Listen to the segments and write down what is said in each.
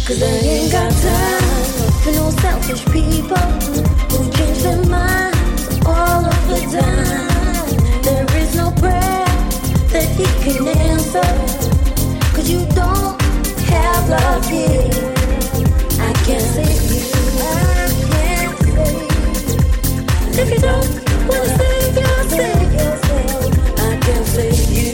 'Cause I ain't got time for no selfish people who change their minds all of the time. There is no prayer that he can answer, 'cause you don't have love here. I can't save you, I can't save you. If you don't wanna save yourself, I can't save you.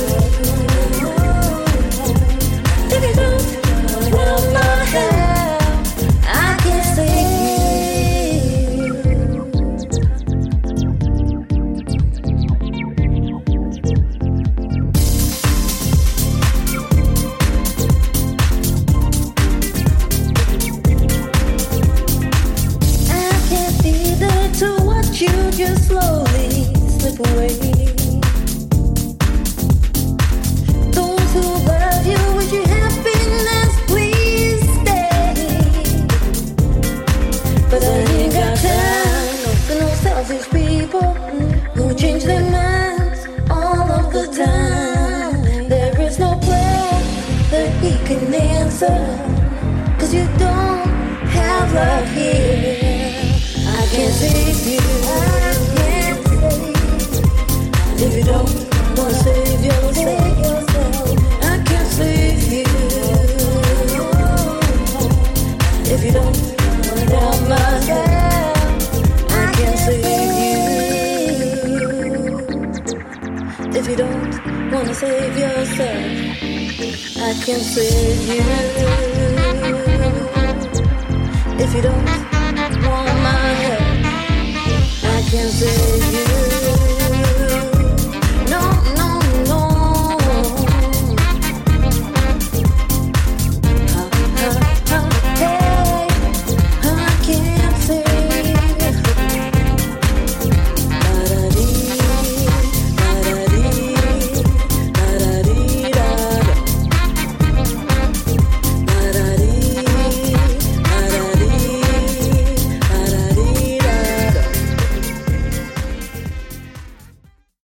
If you don't want my help, I can't save you. I can't be there to watch you just slowly slip away. Those who love you wish you happiness, please stay. But I ain't got time for no selfish people who change their minds all of the time. There is no prayer that he can answer, 'cause you don't have love here. I can't save you, I can't save you. If you don't wanna save yourself, I can't save you. If you don't want my help, I can't save you. If you don't wanna save yourself, I can't save you. If you don't want my help, I can't save you.